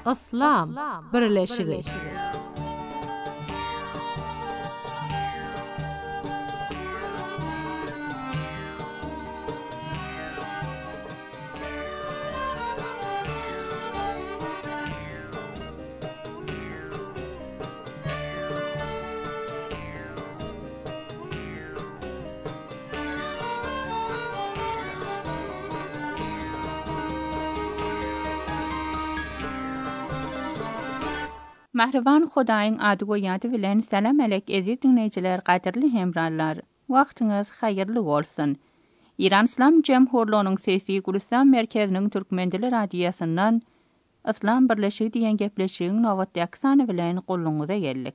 Islam birleşigi. Mahrivan Hudaýyň ady goýady bilen salam alek eziz dinleýijiler, gaderli hemrallar. Wagtyňyz haýyrly bolsun. İran İslam Jemhurlygynyň sesi Gulistan merkeziniň Türkmendiler radiýasyndan Islam birleşigi diýen gepleşigiň nowatdy aksany bilen goluňyza geldik.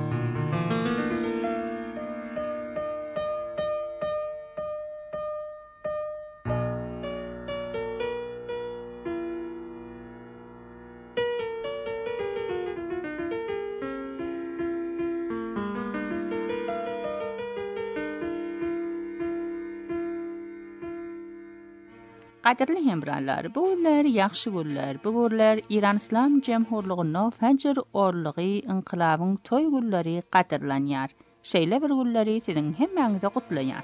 Gaderli hemrallar, bu günler ýaxşy günler. Bu günler İran İslam Jemhurlygynyň Fajr orlygy inqilabyň toý günleri gaderlanýar. Şeýle bir günleri siziň hemmäňize gutlaýar.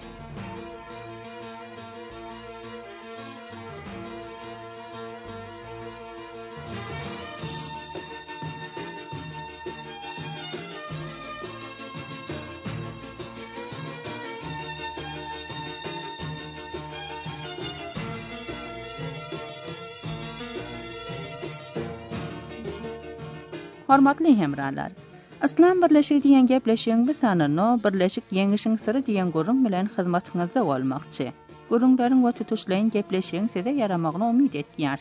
Hormatly hemrallar, Islam birleşigi diýen gepleşigiň bu sanyny birleşik ýeňişiň syry diýen gurrun bilen hyzmatyňyzda bolmakçy. Gurrunlaryň we tutuşlaryň gepleşigiň size yaramagyna umyt etýär.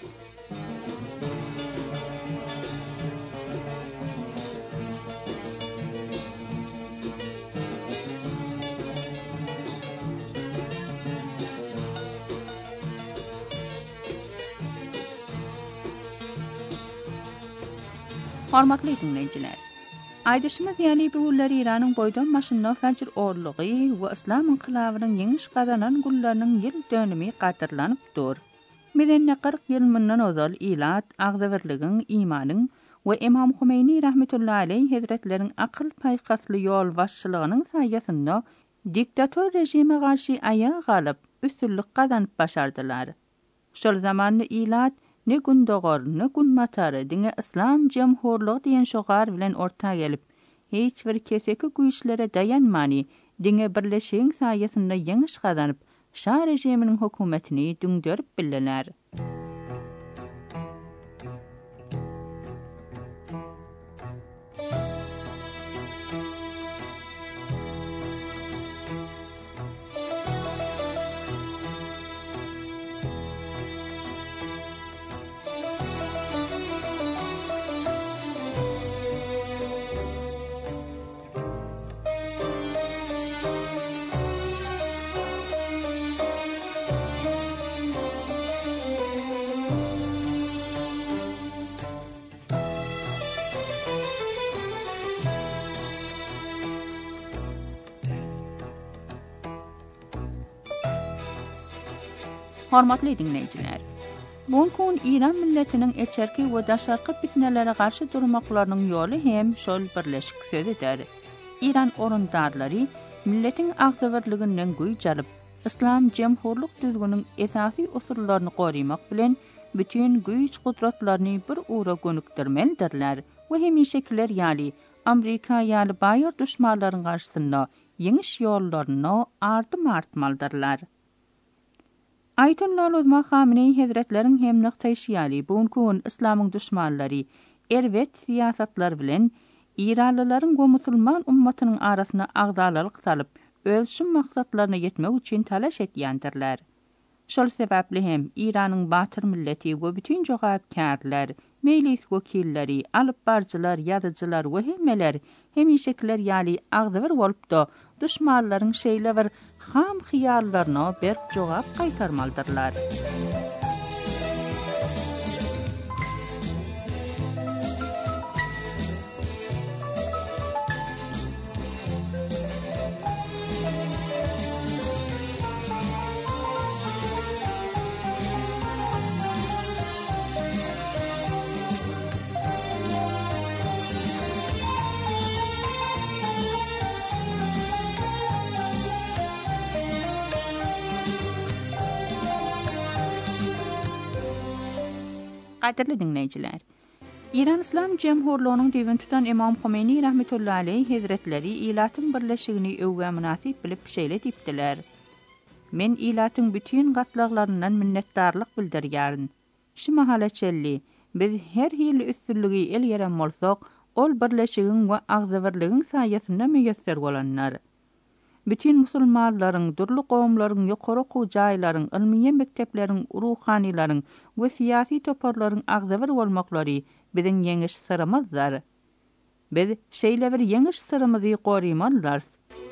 Hormatly dinleýijiler. Aýdyşymyz ýaly bu günler İranyň boýdan maşyna Fajr orlygy we İslam inqilabynyň ýeňiş gazanan günleriniň ýyl dönümi gatarlanypdyr. Medenne 40 ýyl mundan ozal ilat, agzawirligiň, imanyň we Imam Humeini rahmetullahi aleyh hazretleriň akyl paýkasly ýol başçylygynyň saýasynda diktator rejime garşy aýa galyp üstünlik gazanyp başardylar. Şol zamanda ilat ne gündogor, ne gün matary diňe İslam Jemhurlygy diýen şogar bilen orta gelip, hiç bir keseki güýçlere dayanmany, diňe birleşigiň saýasynda ýeňiş gazanyp, şah rejiminiň hökümetini düňdürip bildiler. Hormatly dinleýijiler. Bugun İran milletiniň eçerki we daşarky fitnelere garşy durmaklarynyň ýoly hem şol birleşik söýder. İran orundarlary milletiň agzawirliginden güýç alyp, İslam Jemhurlyk düzgüniniň esasy usullaryny gorymak bilen bütün güýç gudratlaryny bir ura gönükdirmelidirler we hemişekiler ýaly Amerika ýaly baýır düşmanlaryň garşysynda ýeňiş ýollaryny ardym artmalydyrlar. Ayetullah Uzma Khamenei Hazretleriň hem nyktaýşy bugun İslamyň düşmanlary erwet siýasatlar bilen İranlylaryň we musulman ummatynyň arasyna agdalyk salyp, öz şu maksatlaryna ýetmek üçin talaş etýändirler. Şol sebäpli hem İranyň batyr milleti we bütün jogapkärler, mejlis wekilleri, alyp barjylar, ýazyjylar we hemmeler hemişekiler ýaly agzawir bolup-da düşmanlaryň şeýle bir ham hiýallaryna berk jogap gaýtarmalydyrlar. Qadirli dinleyiciler, İran İslam Cemhurluğu'nun divin tutan İmam Khomeini rahmetullahi aleyh hazretleri ilatın birleşigini öwge münasip bilip şeýle dipdiler. Men ilatın bütün gatlaglaryndan minnetdarlyk bildirýärin. Şu mahalaçelli, biz her hili üstünlügi el ýeren bolsak, ol birleşigiň we agzybirligiň saýasynda meýesser bolanlar. Bütün musulmanlaryň, durly gowumlaryň, ýokary okuw jaýlaryň, ilmiýe mektepleriň, ruhanylaryň we syýasy toparlaryň agzybir bolmaklary biziň ýeňiş syrymyzdyr. Biz şeýle bir ýeňiş syrymyzy gorymalars.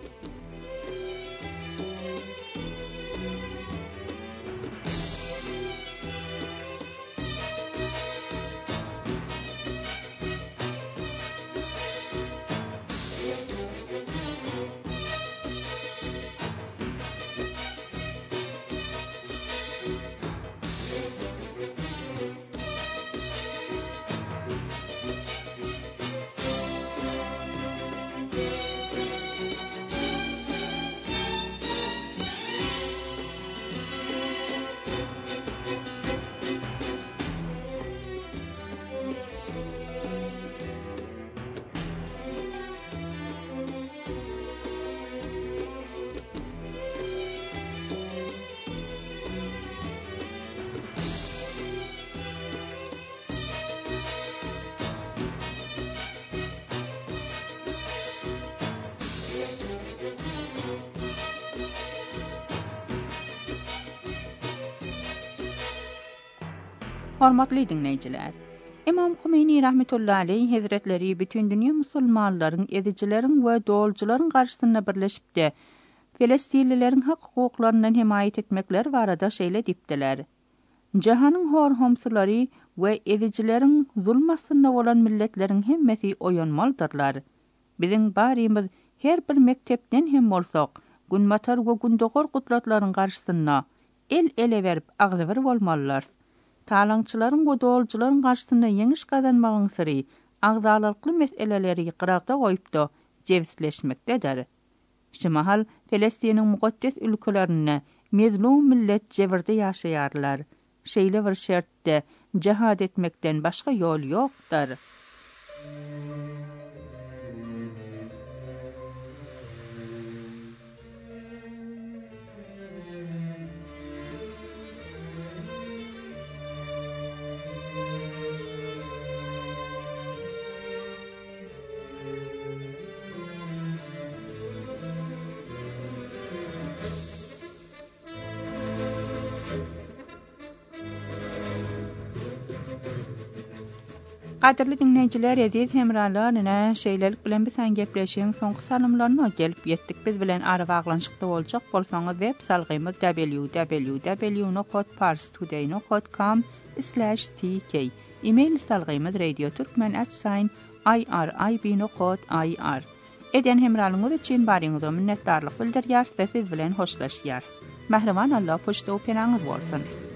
Hormatly dinleýijiler, İmam Khomeini rahmetullahi aleyh hazretleri bütün dünýä musulmanlaryň, edijilerin we dolçularyň garşysyna birleşipde Filistinlileriň hak hukuklaryny himayet etmekler barada şeýle dipdiler. Jahanyň horhomsulary we edijilerin zulm astynda bolan milletleriň hemmesi oýanmaldyrlar. Biziň barymyz her bir mektepden hem bolsak, günmatar we gündogor gutlatlaryň garşysyna el-ele berip agzybir bolmalylar. Talaňçylaryň we dolçularyň garşysynda ýeňiş gazanmagyň syry agzalykly meseleleri ýykragda goýupdy, jewsleşmekdedir. Şu mahal Filistiniň muqaddes ülkelerine mezlum millet jebirde ýaşaýarlar. Şeýle bir şertde jihad etmekden başga ýol ýokdur. Qadirli dinleýijiler, aziz hemralar, şeýlelik bilen biz gepleşiň soňky salymlaryna gelip ýetdik. Biz bilen ara baglanşykda boljak bolsaňyz web salgymyz www.parstoday.com/tk. E-mail salgymyz radioturkmen@irib.ir. Eden hemralyňyz üçin baryňyza minnetdarlyk bildirýär, siz bilen hoşlaşýar. Mähriban Allah poçta operaňyz bolsun.